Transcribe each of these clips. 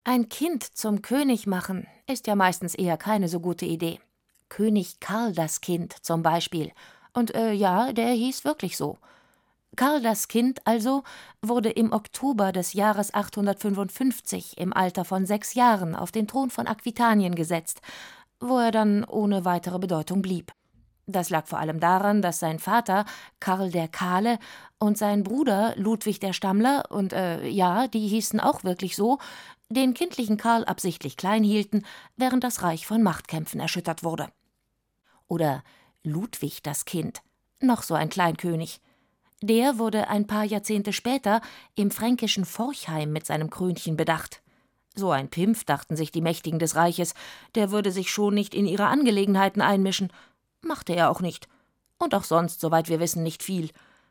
Ein Kind zum König machen ist ja meistens eher keine so gute Idee. König Karl das Kind zum Beispiel. Und ja, der hieß wirklich so. Karl das Kind also wurde im Oktober des Jahres 855 im Alter von 6 Jahren auf den Thron von Aquitanien gesetzt, wo er dann ohne weitere Bedeutung blieb. Das lag vor allem daran, dass sein Vater Karl der Kahle und sein Bruder Ludwig der Stammler und ja, die hießen auch wirklich so, den kindlichen Karl absichtlich klein hielten, während das Reich von Machtkämpfen erschüttert wurde. Oder Ludwig das Kind, noch so ein Kleinkönig. Der wurde ein paar Jahrzehnte später im fränkischen Forchheim mit seinem Krönchen bedacht. So ein Pimpf, dachten sich die Mächtigen des Reiches, der würde sich schon nicht in ihre Angelegenheiten einmischen. Machte er auch nicht. Und auch sonst, soweit wir wissen, nicht viel.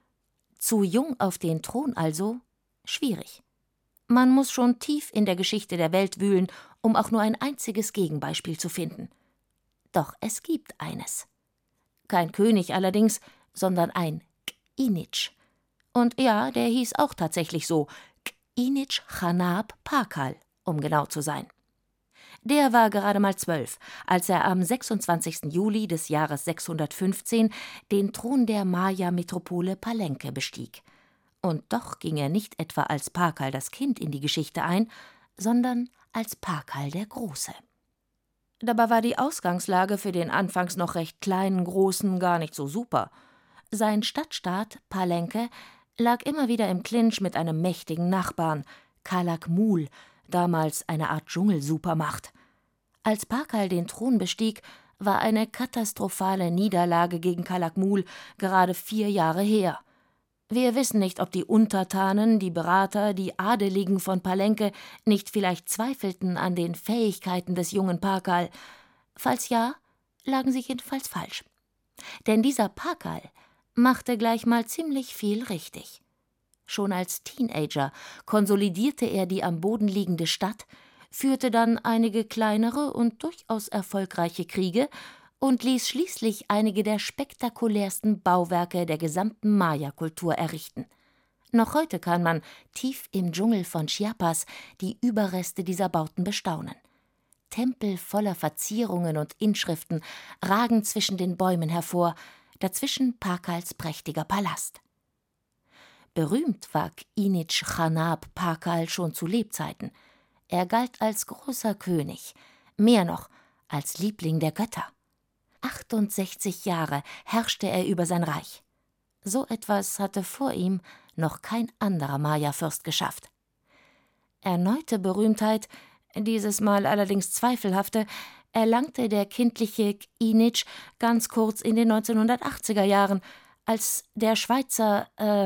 Zu jung auf den Thron also? Schwierig. Man muss schon tief in der Geschichte der Welt wühlen, um auch nur ein einziges Gegenbeispiel zu finden. Doch es gibt eines. Kein König allerdings, sondern ein K'initsch. Und ja, der hieß auch tatsächlich so, K'initsch Chanab Pakal, um genau zu sein. Der war gerade mal 12, als er am 26. Juli des Jahres 615 den Thron der Maya-Metropole Palenque bestieg. Und doch ging er nicht etwa als Pakal das Kind in die Geschichte ein, sondern als Pakal der Große. Dabei war die Ausgangslage für den anfangs noch recht kleinen Großen gar nicht so super. Sein Stadtstaat Palenque lag immer wieder im Clinch mit einem mächtigen Nachbarn, Calakmul, damals eine Art Dschungelsupermacht. Als Pakal den Thron bestieg, war eine katastrophale Niederlage gegen Calakmul gerade 4 Jahre her. Wir wissen nicht, ob die Untertanen, die Berater, die Adeligen von Palenque nicht vielleicht zweifelten an den Fähigkeiten des jungen Pakal. Falls ja, lagen sie jedenfalls falsch. Denn dieser Pakal machte gleich mal ziemlich viel richtig. Schon als Teenager konsolidierte er die am Boden liegende Stadt, führte dann einige kleinere und durchaus erfolgreiche Kriege und ließ schließlich einige der spektakulärsten Bauwerke der gesamten Maya-Kultur errichten. Noch heute kann man, tief im Dschungel von Chiapas, die Überreste dieser Bauten bestaunen. Tempel voller Verzierungen und Inschriften ragen zwischen den Bäumen hervor, dazwischen Pakals prächtiger Palast. Berühmt war K'initsch Chanab Pakal schon zu Lebzeiten. Er galt als großer König, mehr noch als Liebling der Götter. 68 Jahre herrschte er über sein Reich. So etwas hatte vor ihm noch kein anderer Maya-Fürst geschafft. Erneute Berühmtheit, dieses Mal allerdings zweifelhafte, erlangte der kindliche K'initsch ganz kurz in den 1980er Jahren, als der Schweizer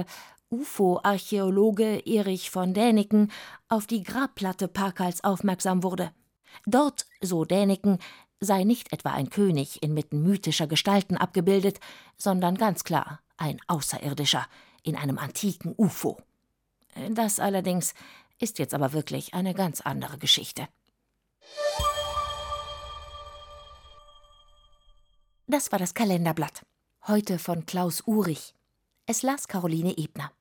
UFO-Archäologe Erich von Däniken auf die Grabplatte Pakals aufmerksam wurde. Dort, so Däniken, sei nicht etwa ein König inmitten mythischer Gestalten abgebildet, sondern ganz klar ein Außerirdischer in einem antiken UFO. Das allerdings ist jetzt aber wirklich eine ganz andere Geschichte. Das war das Kalenderblatt. Heute von Klaus Uhrig. Es las Caroline Ebner.